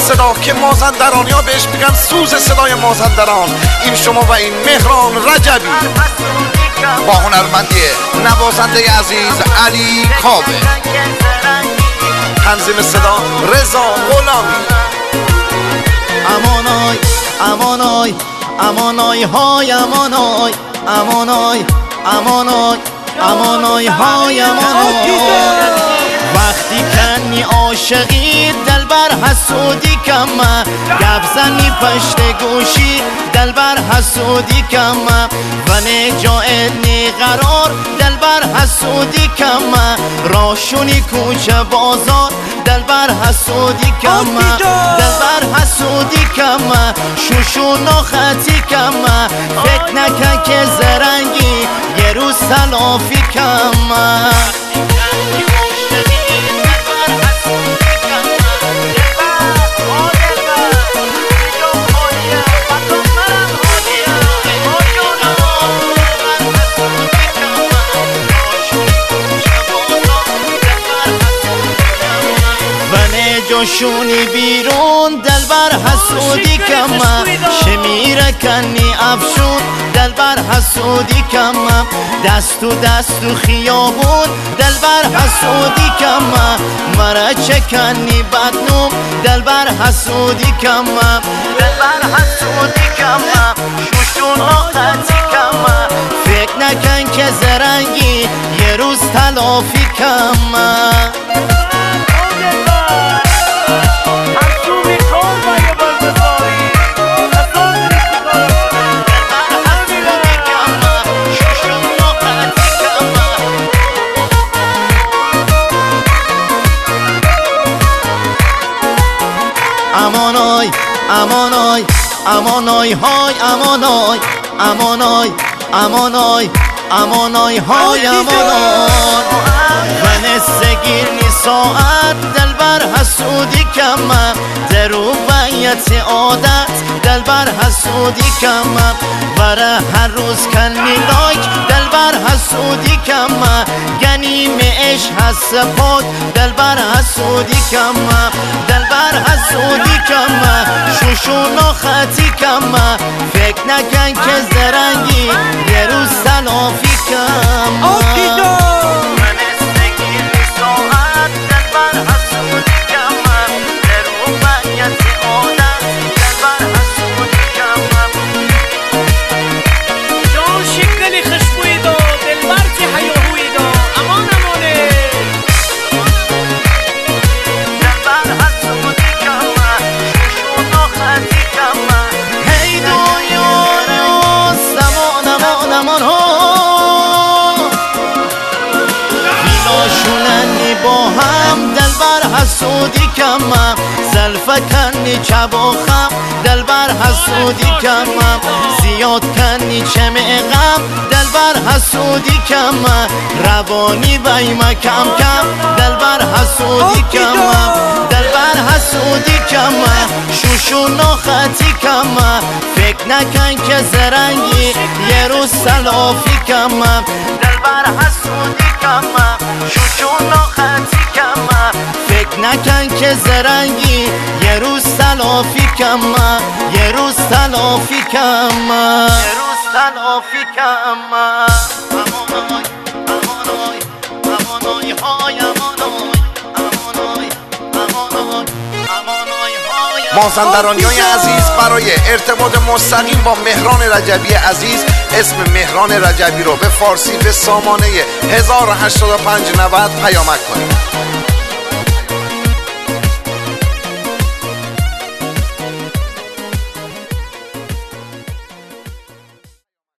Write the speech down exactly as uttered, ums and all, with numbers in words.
صدا که مازندرانی ها بهش میگن سوز صدای مازندران. این شما و این مهران رجبی با هنرمندی نوازنده عزیز علی کاوه. تنظیم صدا رضا غلامی. امانای امانای امانای های امانای امانای امانای امانای های امانای. وقتی کنی عاشقی دلبر حسودی کمه، گپ زنی پشت گوشی دلبر حسودی کمه، و نه جای نی قرار دلبر حسودی کمه، راشونی کوچه بازار دلبر حسودی کمه، دلبر حسودی کمه، شوشون و خطی کمه، فکر نکن که زرنگی یه روز تلافی کمه. جوشونی بیرون دلبر حسودی کمه، شمیره کنی افشون دلبر حسودی کمه، دست و دست و خیابون دلبر حسودی کمه، مرا چکنی بدنوم دلبر حسودی کمه، دلبر حسودی کمه، شوشون آقتی کمه، فکر نکن که زرنگی یه روز تلافی کمه. امانای امانای امانای های امانای امانای امانای امانای های امانای. و نسگیر نی ساعت دلبر حسودی کمه، درو بیت عادت دلبر حسودی کمه، برا هر روز کنی لایک دلبر حسودی کمه، گنیم عشق هست پاد دلبر حسودی کمه، دلبر حسودی کمه، شوشون و خطی کمه، فکر نکن که زرنگی یه روز تلافی کمه. حسودی کمه، زلفه کنی چباخم دلبر حسودی کمه، زیاد کنی چمع غم دلبر حسودی کمه، روانی بیمه کم کم دلبر حسودی کمه، دلبر حسودی کمه، شوشون و خطی کمه، فکر نکن که زرنگی یه روز تلافی کمه، دلبر حسودی کمه، شوشون و خطی کمه، فکر نکن که زرنگی یه روز تلافی کمه، یه روز تلافی کمه، یه روز تلافی کمه. امانای امانای امانای های امانای امانای امانای امانای های مازندرانی های عزیز برای ارتباط مستقیم با مهران رجبی عزیز اسم مهران رجبی رو به فارسی به سامانه هزار و هشتاد و پنج نود پیامک کنید.